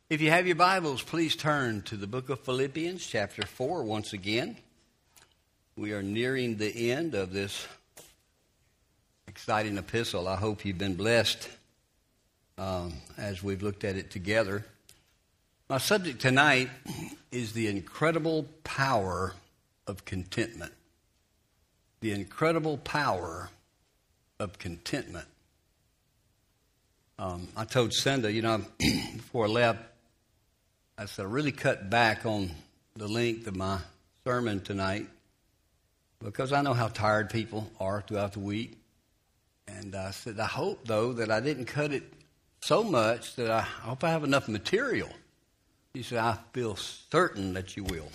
If you have your Bibles, please turn to the book of Philippians, chapter 4, once again. We are nearing the end of this exciting epistle. I hope you've been blessed as we've looked at it together. My subject tonight is the incredible power of contentment. The incredible power of contentment. I told Cinda, before I left, I said, I really cut back on the length of my sermon tonight because I know how tired people are throughout the week. And I said, I hope, though, that I didn't cut it so much that I hope I have enough material. He said, I feel certain that you will.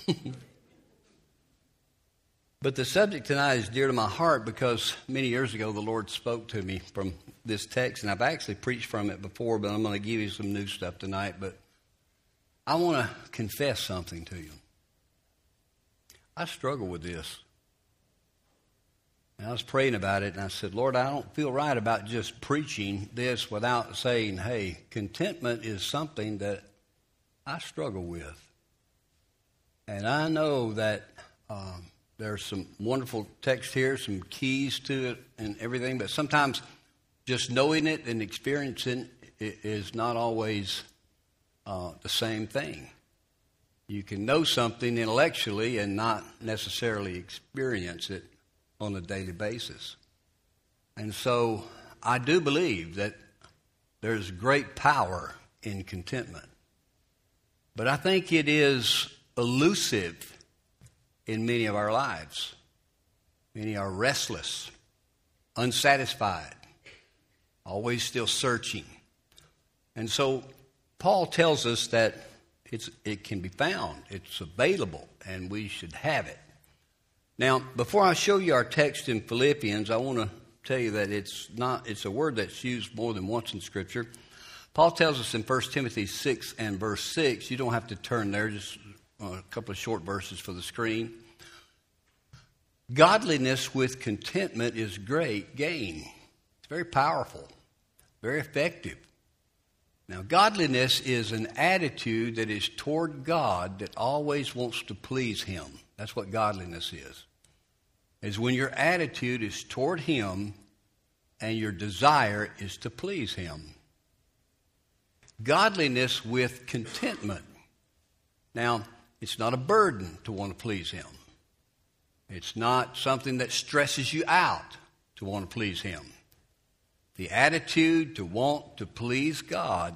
But the subject tonight is dear to my heart because many years ago the Lord spoke to me from this text, and I've actually preached from it before, but I'm going to give you some new stuff tonight. But I want to confess something to you. I struggle with this. And I was praying about it, and I said, Lord, I don't feel right about just preaching this without saying, hey, contentment is something that I struggle with. And I know that there's some wonderful text here, some keys to it and everything, but sometimes just knowing it and experiencing it is not always the same thing. You can know something intellectually and not necessarily experience it on a daily basis. And so I do believe that there's great power in contentment. But I think it is elusive in many of our lives. Many are restless, unsatisfied, always still searching. And so Paul tells us that it can be found, it's available, and we should have it. Now, before I show you our text in Philippians, I want to tell you that it's a word that's used more than once in Scripture. Paul tells us in 1 Timothy 6 and verse 6, you don't have to turn there, just a couple of short verses for the screen. Godliness with contentment is great gain. It's very powerful, very effective. Now, godliness is an attitude that is toward God that always wants to please Him. That's what godliness is when your attitude is toward Him and your desire is to please Him. Godliness with contentment. Now, it's not a burden to want to please Him. It's not something that stresses you out to want to please Him. The attitude to want to please God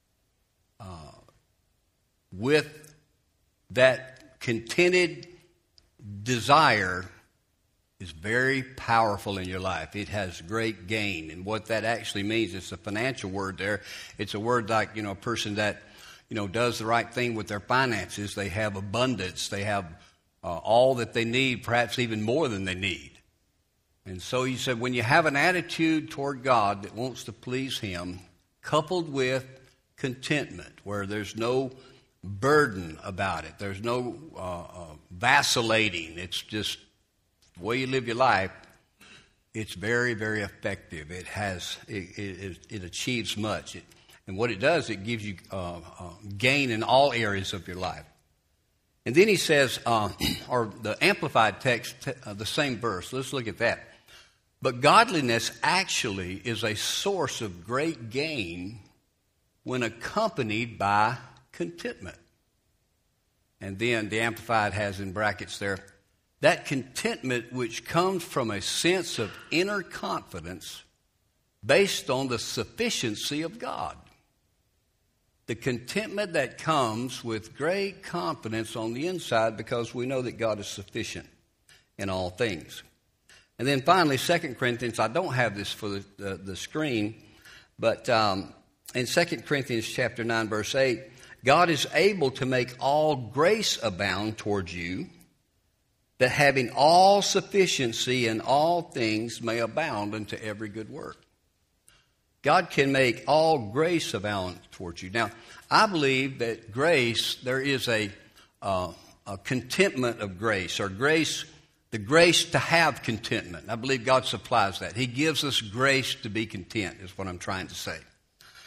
with that contented desire is very powerful in your life. It has great gain. And what that actually means, it's a financial word there. It's a word like, a person that, does the right thing with their finances. They have abundance. They have all that they need, perhaps even more than they need. And so he said, when you have an attitude toward God that wants to please Him, coupled with contentment, where there's no burden about it, there's no vacillating, it's just the way you live your life, it's very, very effective. It achieves much. And what it does, it gives you gain in all areas of your life. And then he says, or the Amplified text, the same verse, let's look at that. But godliness actually is a source of great gain when accompanied by contentment. And then the Amplified has in brackets there, that contentment which comes from a sense of inner confidence based on the sufficiency of God. The contentment that comes with great confidence on the inside because we know that God is sufficient in all things. And then finally, 2 Corinthians, I don't have this for the screen, but in 2 Corinthians chapter 9, verse 8, God is able to make all grace abound towards you, that having all sufficiency in all things may abound unto every good work. God can make all grace abound towards you. Now, I believe that grace, there is a contentment of grace, or grace, the grace to have contentment. I believe God supplies that. He gives us grace to be content, is what I'm trying to say.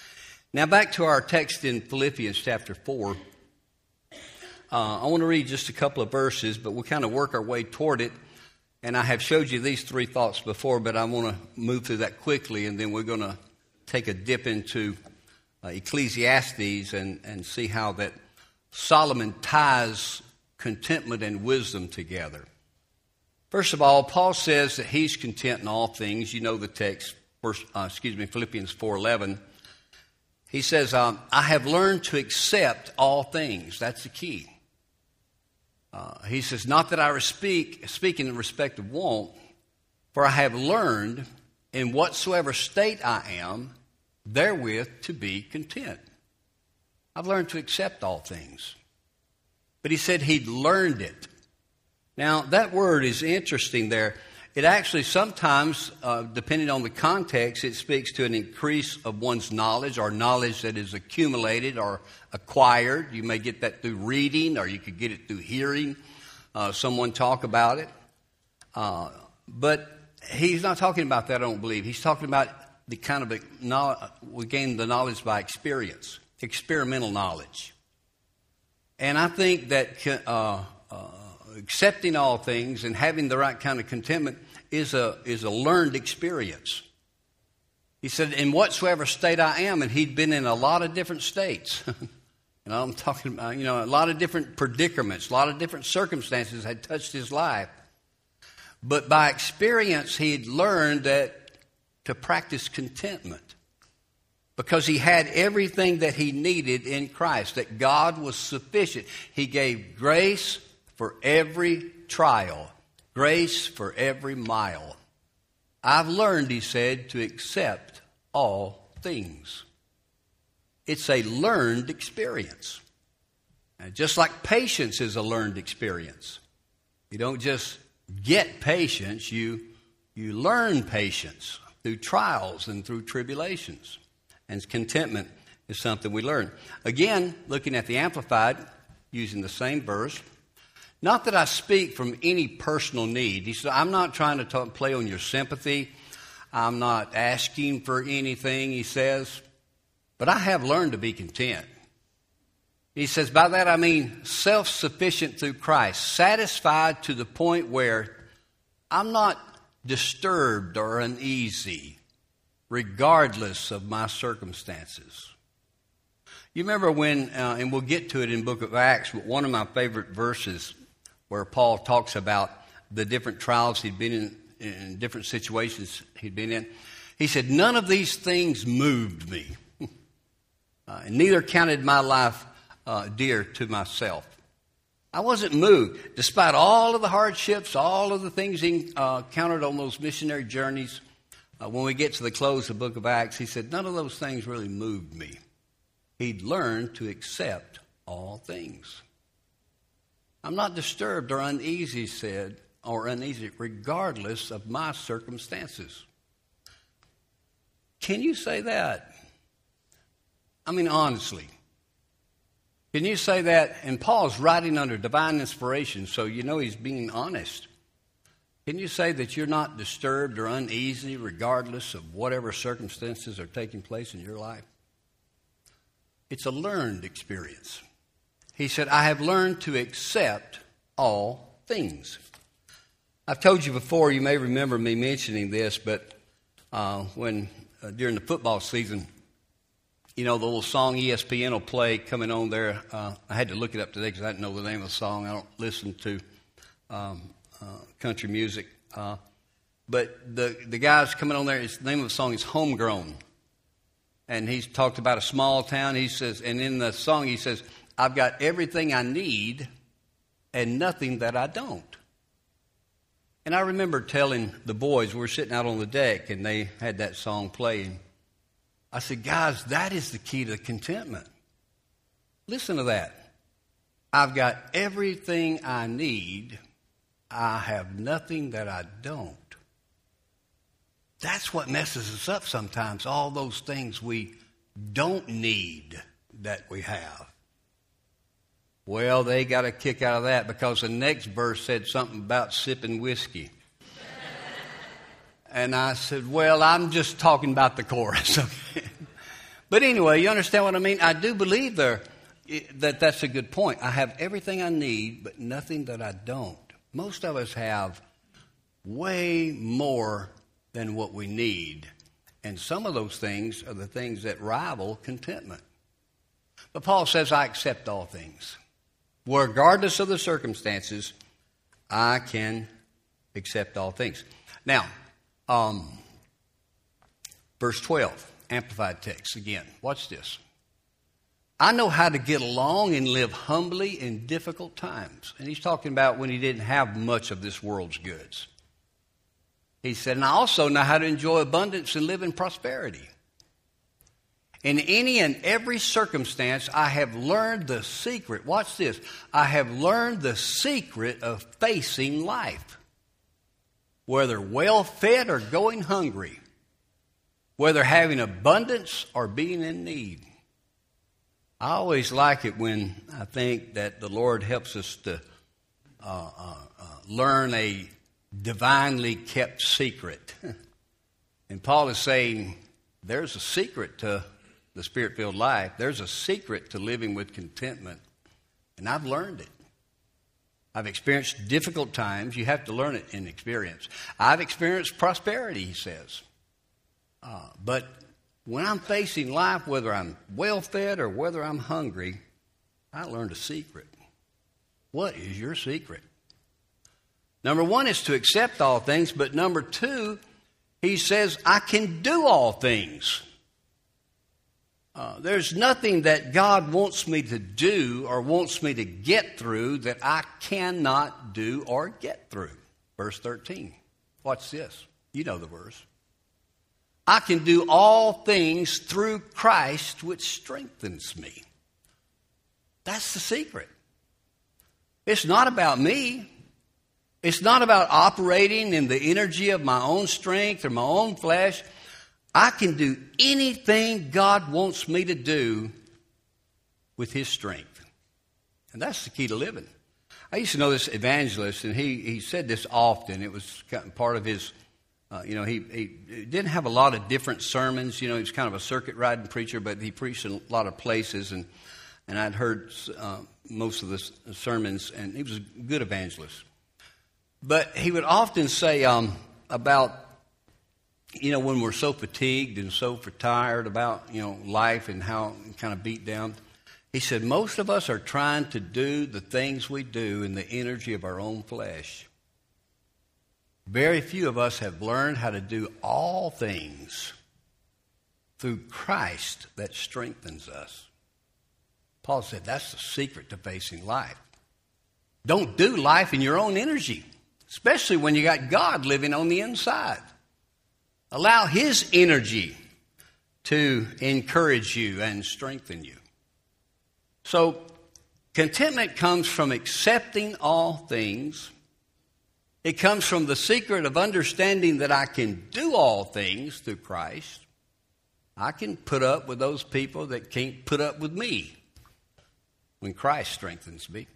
Now back to our text in Philippians chapter 4. I want to read just a couple of verses, but we'll kind of work our way toward it. And I have showed you these three thoughts before, but I want to move through that quickly, and then we're going to take a dip into Ecclesiastes and see how that Solomon ties contentment and wisdom together. First of all, Paul says that he's content in all things. You know the text, Philippians 4:11. He says, I have learned to accept all things. That's the key. He says, not that I speak in respect of want, for I have learned in whatsoever state I am, therewith to be content. I've learned to accept all things. But he said he'd learned it. Now, that word is interesting there. It actually sometimes, depending on the context, it speaks to an increase of one's knowledge or knowledge that is accumulated or acquired. You may get that through reading, or you could get it through hearing someone talk about it. But he's not talking about that, I don't believe. He's talking about the kind of we gain the knowledge by experience, experimental knowledge. And I think that accepting all things and having the right kind of contentment is a learned experience. He said, in whatsoever state I am, and he'd been in a lot of different states. And I'm talking about, a lot of different predicaments, a lot of different circumstances had touched his life. But by experience, he'd learned that to practice contentment because he had everything that he needed in Christ, that God was sufficient. He gave grace for every trial, grace for every mile. I've learned, he said, to accept all things. It's a learned experience. And just like patience is a learned experience. You don't just get patience, you learn patience through trials and through tribulations. And contentment is something we learn. Again, looking at the Amplified, using the same verse, not that I speak from any personal need. He said, I'm not trying to play on your sympathy. I'm not asking for anything, he says. But I have learned to be content. He says, by that I mean self-sufficient through Christ, satisfied to the point where I'm not disturbed or uneasy, regardless of my circumstances. You remember when, and we'll get to it in the book of Acts, but one of my favorite verses where Paul talks about the different trials he'd been in different situations he'd been in. He said, none of these things moved me. And neither counted my life dear to myself. I wasn't moved. Despite all of the hardships, all of the things he encountered on those missionary journeys, when we get to the close of the book of Acts, he said, none of those things really moved me. He'd learned to accept all things. I'm not disturbed or uneasy, he said, or uneasy, regardless of my circumstances. Can you say that? I mean, honestly. Can you say that? And Paul's writing under divine inspiration, so you know he's being honest. Can you say that you're not disturbed or uneasy regardless of whatever circumstances are taking place in your life? It's a learned experience. He said, I have learned to accept all things. I've told you before, you may remember me mentioning this, but when during the football season, the little song ESPN will play coming on there. I had to look it up today because I didn't know the name of the song. I don't listen to country music. But the guy's coming on there, the name of the song is Homegrown. And he's talked about a small town. He says, and in the song he says, I've got everything I need and nothing that I don't. And I remember telling the boys, we were sitting out on the deck and they had that song playing. I said, guys, that is the key to contentment. Listen to that. I've got everything I need. I have nothing that I don't. That's what messes us up sometimes, all those things we don't need that we have. Well, they got a kick out of that because the next verse said something about sipping whiskey. And I said, well, I'm just talking about the chorus. But anyway, you understand what I mean? I do believe that's a good point. I have everything I need, but nothing that I don't. Most of us have way more than what we need. And some of those things are the things that rival contentment. But Paul says, I accept all things. Regardless of the circumstances, I can accept all things. Now, verse 12, Amplified text again. Watch this. I know how to get along and live humbly in difficult times. And he's talking about when he didn't have much of this world's goods. He said, and I also know how to enjoy abundance and live in prosperity. In any and every circumstance, I have learned the secret. Watch this. I have learned the secret of facing life. Whether well fed or going hungry. Whether having abundance or being in need. I always like it when I think that the Lord helps us to learn a divinely kept secret. And Paul is saying there's a secret to the Spirit-filled life. There's a secret to living with contentment. And I've learned it. I've experienced difficult times. You have to learn it in experience. I've experienced prosperity, he says. But when I'm facing life, whether I'm well-fed or whether I'm hungry, I learned a secret. What is your secret? Number one is to accept all things, but number two, he says, I can do all things. There's nothing that God wants me to do or wants me to get through that I cannot do or get through. Verse 13. Watch this. You know the verse. I can do all things through Christ, which strengthens me. That's the secret. It's not about me. It's not about operating in the energy of my own strength or my own flesh. I can do anything God wants me to do with His strength. And that's the key to living. I used to know this evangelist, and he said this often. It was part of his... he didn't have a lot of different sermons. He was kind of a circuit riding preacher, but he preached in a lot of places, and I'd heard most of the sermons, and he was a good evangelist. But he would often say about, when we're so fatigued and so tired about, life and how kind of beat down, he said, most of us are trying to do the things we do in the energy of our own flesh. Very few of us have learned how to do all things through Christ that strengthens us. Paul said that's the secret to facing life. Don't do life in your own energy, especially when you got God living on the inside. Allow His energy to encourage you and strengthen you. So, contentment comes from accepting all things. It comes from the secret of understanding that I can do all things through Christ. I can put up with those people that can't put up with me when Christ strengthens me.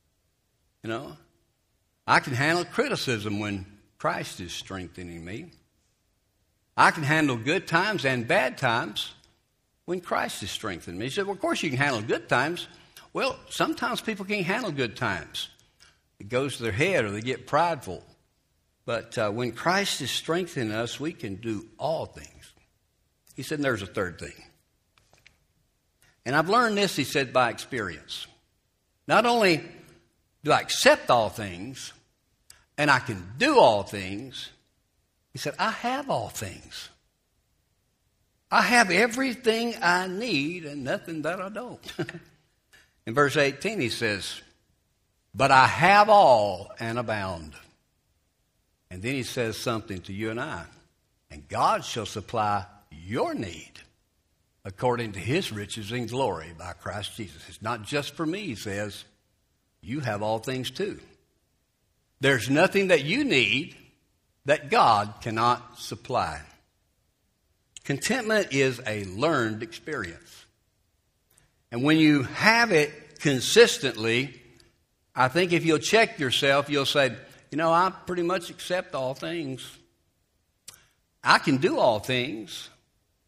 I can handle criticism when Christ is strengthening me. I can handle good times and bad times when Christ is strengthening me. He said, well, of course you can handle good times. Well, sometimes people can't handle good times. It goes to their head or they get prideful. But when Christ is strengthening us, we can do all things. He said, and there's a third thing. And I've learned this, he said, by experience. Not only do I accept all things, and I can do all things, he said, I have all things. I have everything I need and nothing that I don't. In verse 18, he says, but I have all and abound. And then he says something to you and I. And God shall supply your need according to His riches and glory by Christ Jesus. It's not just for me, he says. You have all things too. There's nothing that you need that God cannot supply. Contentment is a learned experience. And when you have it consistently, I think if you'll check yourself, you'll say, I pretty much accept all things. I can do all things.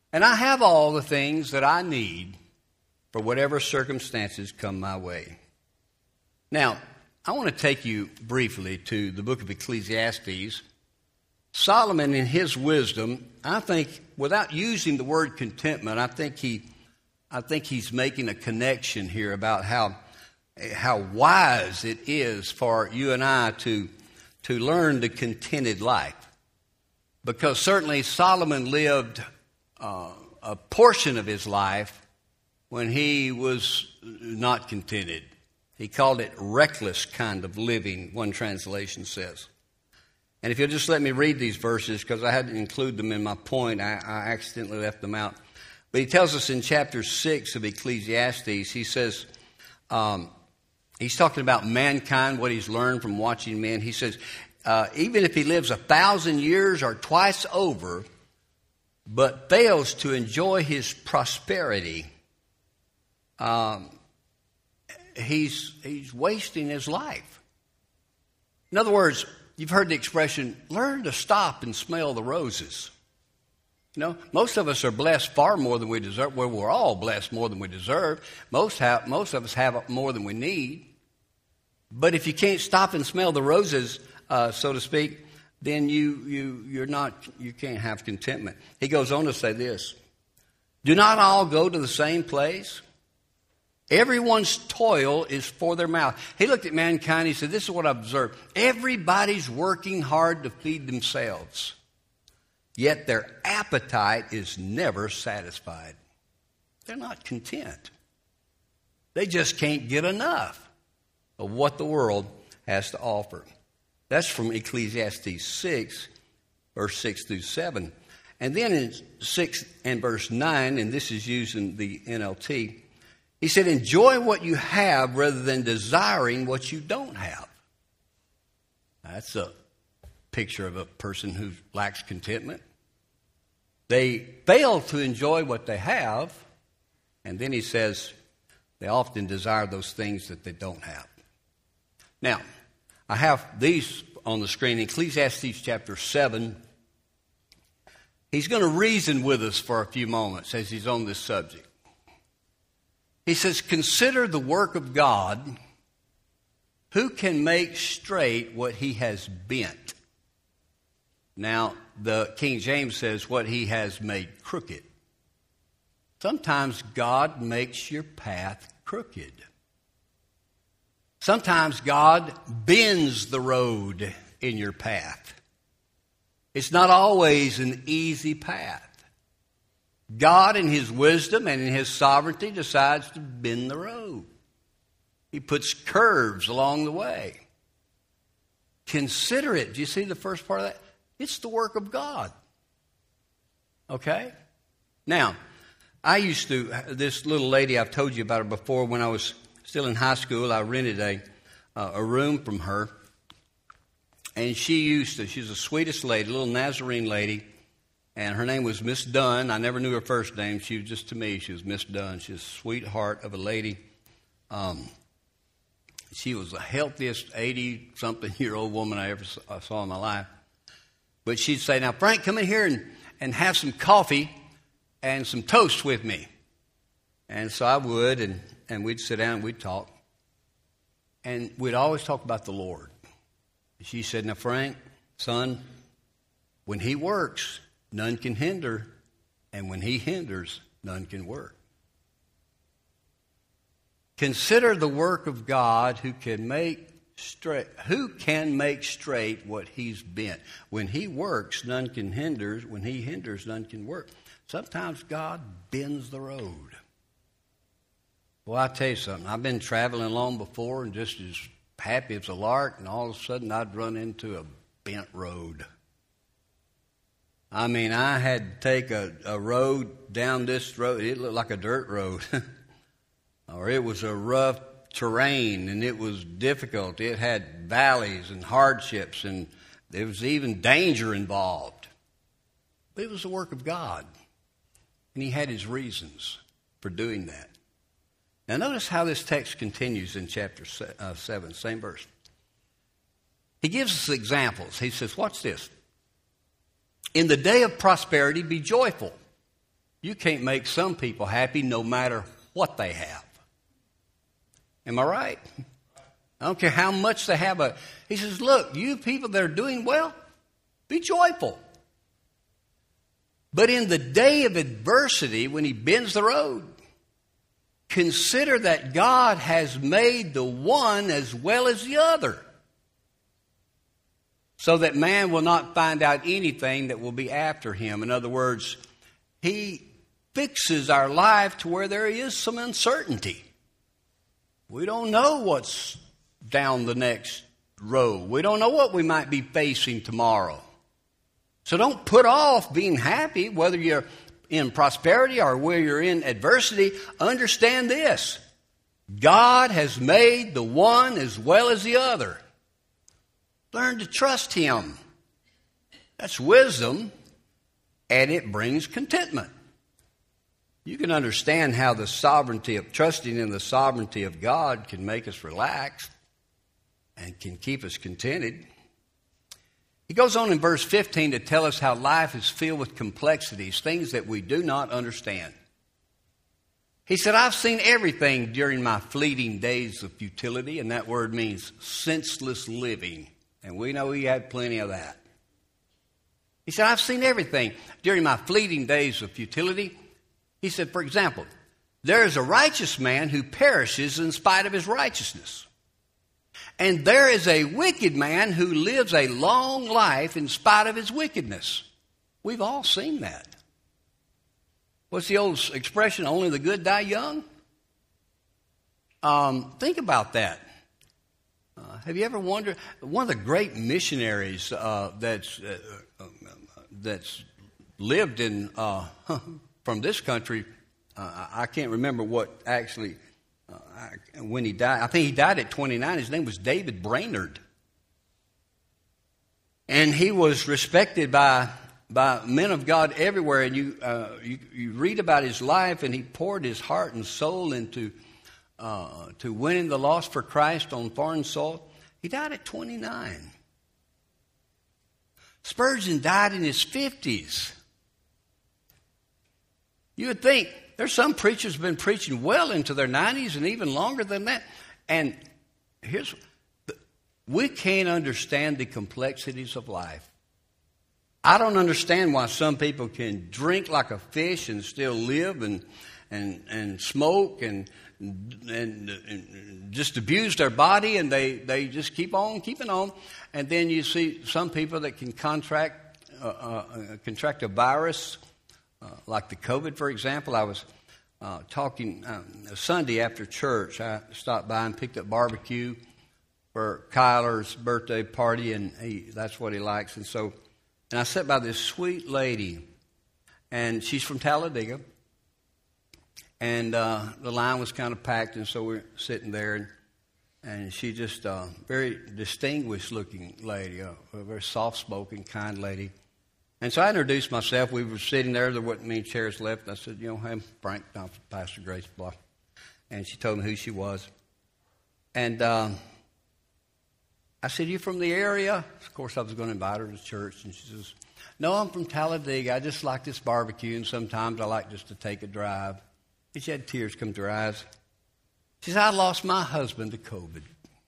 and I have all the things that I need for whatever circumstances come my way. Now, I want to take you briefly to the book of Ecclesiastes. Solomon, in his wisdom, I think, without using the word contentment, I think he's making a connection here about how wise it is for you and I to learn the contented life. Because certainly Solomon lived a portion of his life when he was not contented. He called it reckless kind of living, one translation says. And if you'll just let me read these verses, because I had to include them in my point, I accidentally left them out. But he tells us in chapter 6 of Ecclesiastes, he says, he's talking about mankind, what he's learned from watching men. He says, even if he lives 1,000 years or twice over, but fails to enjoy his prosperity, he's wasting his life. In other words, you've heard the expression, learn to stop and smell the roses. You know, most of us are blessed far more than we deserve. Well, we're all blessed more than we deserve. Most of us have more than we need. But if you can't stop and smell the roses, so to speak, then you can't have contentment. He goes on to say this: do not all go to the same place? Everyone's toil is for their mouth. He looked at mankind, he said, this is what I've observed. Everybody's working hard to feed themselves, yet their appetite is never satisfied. They're not content. They just can't get enough of what the world has to offer. That's from Ecclesiastes 6, verse 6 through 7. And then in 6 and verse 9, and this is using the NLT, he said, enjoy what you have rather than desiring what you don't have. That's a picture of a person who lacks contentment. They fail to enjoy what they have, and then he says they often desire those things that they don't have. Now, I have these on the screen. Ecclesiastes chapter 7. He's going to reason with us for a few moments as he's on this subject. He says, consider the work of God, who can make straight what he has bent. Now, the King James says what he has made crooked. Sometimes God makes your path crooked. Sometimes God bends the road in your path. It's not always an easy path. God, in his wisdom and in his sovereignty, decides to bend the road. He puts curves along the way. Consider it. Do you see the first part of that? It's the work of God. Okay? Now, this little lady, I've told you about her before. When I was still in high school, I rented a room from her. And she's the sweetest lady, a little Nazarene lady. And her name was Miss Dunn. I never knew her first name. She was just, to me, she was Miss Dunn. She was a sweetheart of a lady. She was the healthiest 80-something-year-old woman I ever saw in my life. But she'd say, now, Frank, come in here and have some coffee and some toast with me. And so I would, and we'd sit down and we'd talk. And we'd always talk about the Lord. She said, now, Frank, son, when he works, none can hinder, and when he hinders, none can work. Consider the work of God who can make straight what he's bent. When he works, none can hinder. When he hinders, none can work. Sometimes God bends the road. Well, I'll tell you something. I've been traveling along before and just as happy as a lark, and all of a sudden I'd run into a bent road. I mean, I had to take a road down this road. It looked like a dirt road. Or it was a rough terrain, and it was difficult. It had valleys and hardships, and there was even danger involved. But it was the work of God, and he had his reasons for doing that. Now, notice how this text continues in chapter 7, same verse. He gives us examples. He says, watch this. In the day of prosperity, be joyful. You can't make some people happy no matter what they have. Am I right? I don't care how much they have. He says, look, you people that are doing well, be joyful. But in the day of adversity, when he bends the road, consider that God has made the one as well as the other, so that man will not find out anything that will be after him. In other words, he fixes our life to where there is some uncertainty. We don't know what's down the next road. We don't know what we might be facing tomorrow. So don't put off being happy, whether you're in prosperity or where you're in adversity. Understand this: God has made the one as well as the other. Learn to trust him. That's wisdom, and it brings contentment. You can understand how the sovereignty of trusting in the sovereignty of God can make us relaxed and can keep us contented. He goes on in verse 15 to tell us how life is filled with complexities, things that we do not understand. He said, I've seen everything during my fleeting days of futility, and that word means senseless living. And we know he had plenty of that. He said, I've seen everything during my fleeting days of futility. He said, for example, there is a righteous man who perishes in spite of his righteousness. And there is a wicked man who lives a long life in spite of his wickedness. We've all seen that. What's the old expression, only the good die young? Think about that. Have you ever wondered, one of the great missionaries that's lived in from this country, I can't remember what actually, when he died. I think he died at 29. His name was David Brainerd. And he was respected by men of God everywhere. And you read about his life, and he poured his heart and soul into to winning the lost for Christ on foreign soil. He died at 29. Spurgeon died in his 50s. You would think there's some preachers who've been preaching well into their 90s and even longer than that. And we can't understand the complexities of life. I don't understand why some people can drink like a fish and still live and smoke and just abuse their body, and they just keep on keeping on. And then you see some people that can contract a virus, like the COVID, for example. I was talking Sunday after church. I stopped by and picked up barbecue for Kyler's birthday party, and that's what he likes. And I sat by this sweet lady, and she's from Talladega. And the line was kind of packed, and so we're sitting there, and she just very distinguished-looking lady, a very soft-spoken, kind lady. And so I introduced myself. We were sitting there. There wasn't many chairs left. I said, I'm Frank, I'm Pastor Grace, blah. And she told me who she was. And I said, you from the area? Of course, I was going to invite her to church. And she says, no, I'm from Talladega. I just like this barbecue, and sometimes I like just to take a drive. And she had tears come to her eyes. She said, I lost my husband to COVID.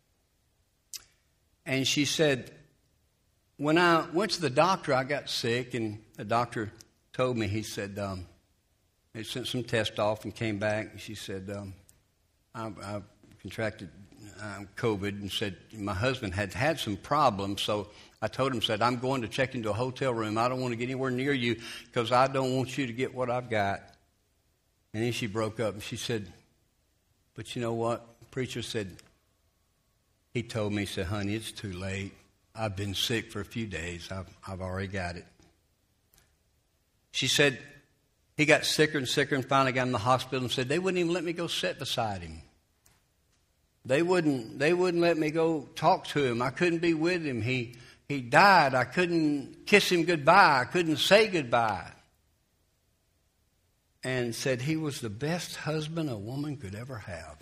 And she said, when I went to the doctor, I got sick, and the doctor told me, he said, they sent some tests off and came back. And she said, I contracted COVID, and said my husband had some problems. So I told him, said, I'm going to check into a hotel room. I don't want to get anywhere near you because I don't want you to get what I've got. And then she broke up, and she said, but you know what? The preacher said, he told me, he said, honey, it's too late. I've been sick for a few days. I've already got it. She said, he got sicker and sicker and finally got in the hospital, and said, they wouldn't even let me go sit beside him. They wouldn't let me go talk to him. I couldn't be with him. He died. I couldn't kiss him goodbye. I couldn't say goodbye. And said he was the best husband a woman could ever have.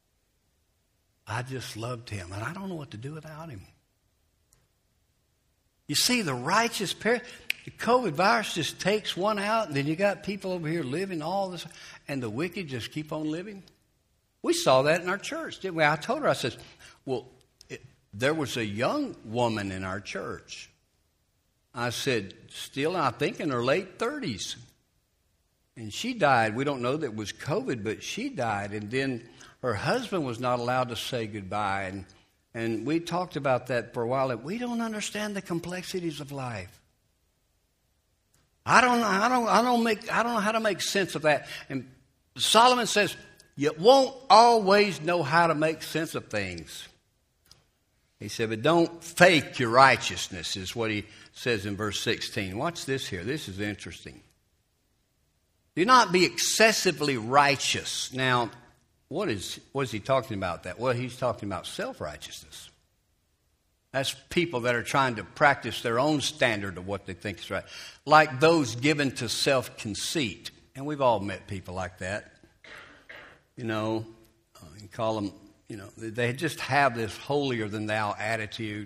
I just loved him, and I don't know what to do without him. You see, the righteous The COVID virus just takes one out, and then you got people over here living all this, and the wicked just keep on living. We saw that in our church, didn't we? I told her, I said, well, there was a young woman in our church. I said, still, I think in her late 30s. And she died. We don't know that it was COVID, but she died. And then her husband was not allowed to say goodbye. And we talked about that for a while. That we don't understand the complexities of life. I don't know how to make sense of that. And Solomon says, you won't always know how to make sense of things. He said, but don't fake your righteousness, is what he says in verse 16. Watch this here. This is interesting. Do not be excessively righteous. Now, what is he talking about that? Well, he's talking about self-righteousness. That's people that are trying to practice their own standard of what they think is right. Like those given to self-conceit. And we've all met people like that. You know, you call them, you know, they just have this holier-than-thou attitude.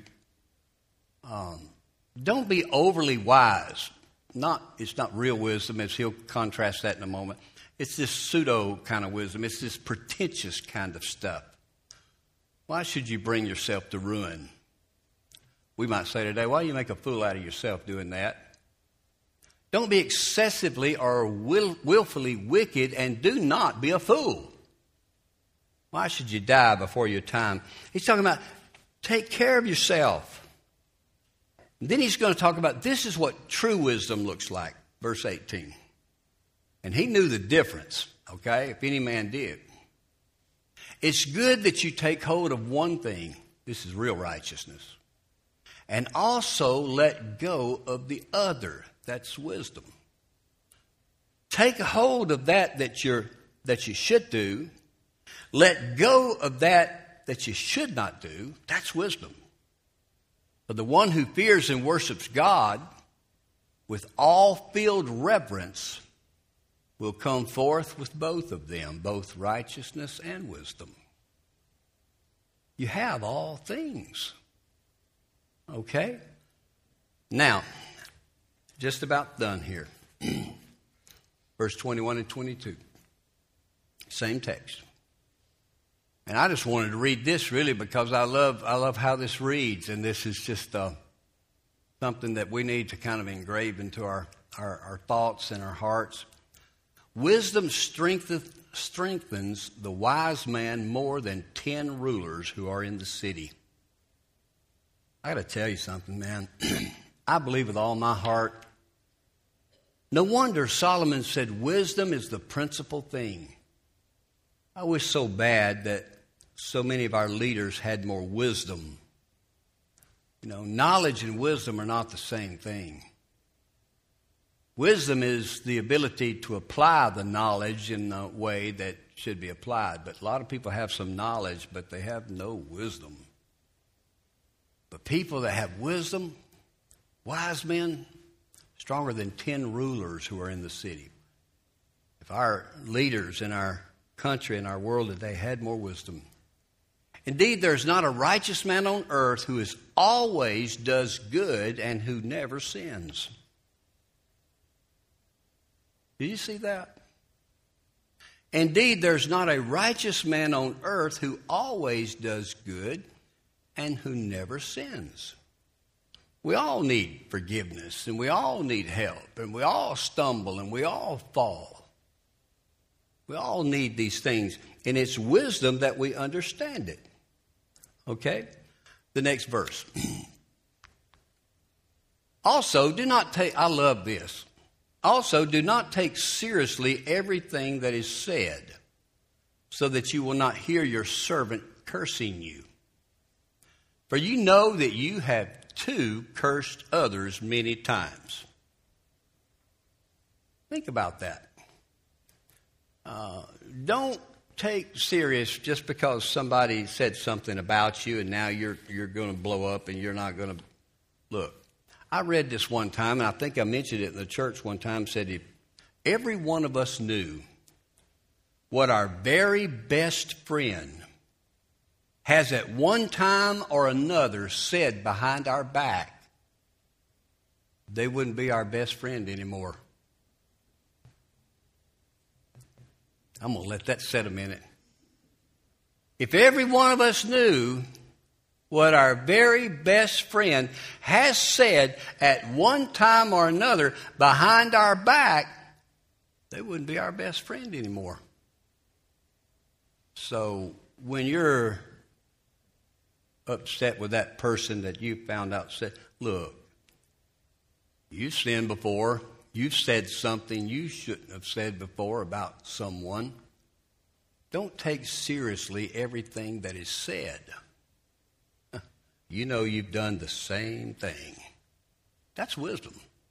Don't be overly wise. It's not real wisdom, as he'll contrast that in a moment. It's this pseudo kind of wisdom. It's this pretentious kind of stuff. Why should you bring yourself to ruin? We might say today, why do you make a fool out of yourself doing that? Don't be excessively or willfully wicked, and do not be a fool. Why should you die before your time? He's talking about take care of yourself. And then he's going to talk about this is what true wisdom looks like. Verse 18. And he knew the difference, okay, if any man did. It's good that you take hold of one thing. This is real righteousness. And also let go of the other. That's wisdom. Take hold of that you should do. Let go of that you should not do. That's wisdom. But the one who fears and worships God with all filled reverence will come forth with both of them, both righteousness and wisdom. You have all things. Okay? Now, just about done here. Verse 21 and 22. Same text. And I just wanted to read this really because I love how this reads, and this is just something that we need to kind of engrave into our thoughts and our hearts. Wisdom strengthens the wise man more than 10 rulers who are in the city. I got to tell you something, man. I believe with all my heart. No wonder Solomon said wisdom is the principal thing. I wish so bad that so many of our leaders had more wisdom. You know, knowledge and wisdom are not the same thing. Wisdom is the ability to apply the knowledge in the way that should be applied. But a lot of people have some knowledge, but they have no wisdom. But people that have wisdom, wise men, stronger than 10 rulers who are in the city. If our leaders in our country and our world today had more wisdom. Indeed, there's not a righteous man on earth who is always does good and who never sins. Did you see that? Indeed, there's not a righteous man on earth who always does good and who never sins. We all need forgiveness, and we all need help, and we all stumble, and we all fall. We all need these things, and it's wisdom that we understand it. Okay? The next verse. Also, do not take, I love this. Also, do not take seriously everything that is said, so that you will not hear your servant cursing you. For you know that you have too cursed others many times. Think about that. Don't take serious just because somebody said something about you and now you're going to blow up and you're not going to look. I read this one time, and I think I mentioned it in the church one time, said if every one of us knew what our very best friend has at one time or another said behind our back, they wouldn't be our best friend anymore. I'm going to let that set a minute. If every one of us knew what our very best friend has said at one time or another behind our back, they wouldn't be our best friend anymore. So when you're upset with that person that you found out said, look, you've sinned before. You've said something you shouldn't have said before about someone. Don't take seriously everything that is said. You know you've done the same thing. That's wisdom.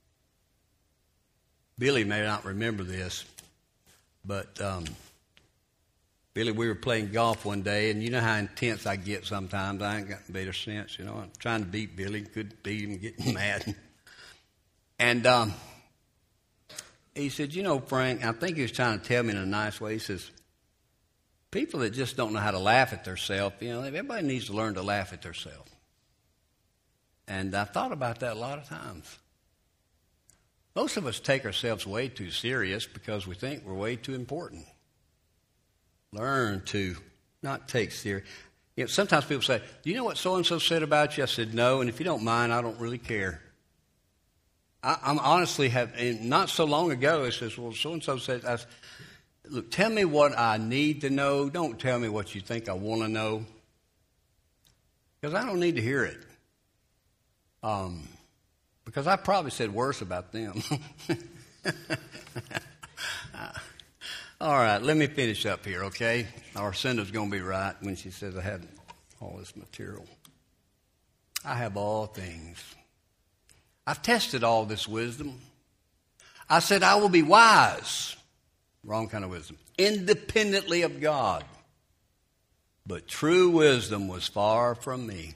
Billy may not remember this, but Billy, we were playing golf one day, and you know how intense I get sometimes. I ain't got better sense, you know. I'm trying to beat Billy, couldn't beat him, getting mad. And he said, you know, Frank, I think he was trying to tell me in a nice way. He says, people that just don't know how to laugh at themselves, you know, everybody needs to learn to laugh at themselves. And I thought about that a lot of times. Most of us take ourselves way too serious because we think we're way too important. Learn to not take serious. You know, sometimes people say, do you know what so-and-so said about you? I said, no, and if you don't mind, I don't really care. I'm honestly and not so long ago, it says, well, so-and-so said, I said, look, tell me what I need to know. Don't tell me what you think I want to know. Because I don't need to hear it. Because I probably said worse about them. All right, let me finish up here, okay? Our Cinda's going to be right when she says I had all this material. I have all things. I've tested all this wisdom. I said I will be wise. Wrong kind of wisdom. Independently of God. But true wisdom was far from me.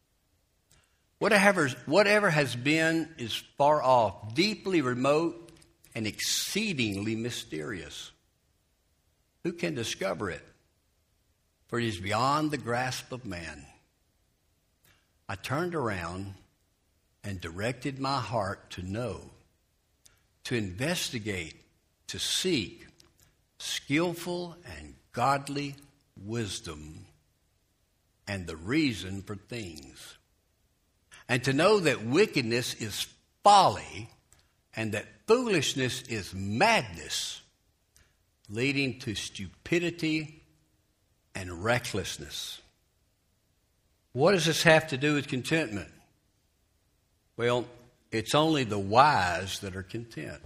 Whatever has been is far off, deeply remote, and exceedingly mysterious. Who can discover it? For it is beyond the grasp of man. I turned around and directed my heart to know, to investigate, to seek skillful and godly wisdom and the reason for things. And to know that wickedness is folly and that foolishness is madness, leading to stupidity and recklessness. What does this have to do with contentment? Well, it's only the wise that are content.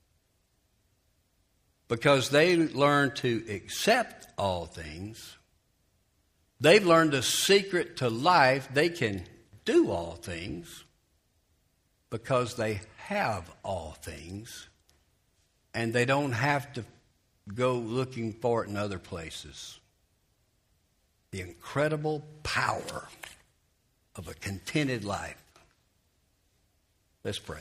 Because they learn to accept all things. They've learned the secret to life. They can do all things because they have all things. And they don't have to go looking for it in other places. The incredible power of a contented life. Let's pray.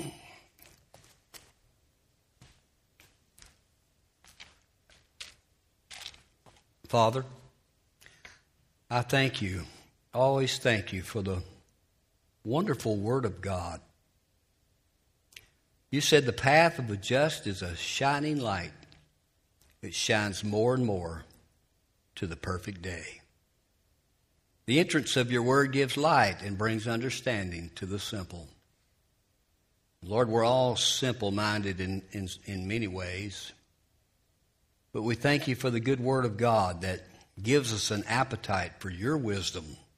Father, I thank you, always thank you for the wonderful Word of God. You said the path of the just is a shining light. It shines more and more to the perfect day. The entrance of your Word gives light and brings understanding to the simple. Lord, we're all simple-minded in many ways. But we thank you for the good Word of God that gives us an appetite for your wisdom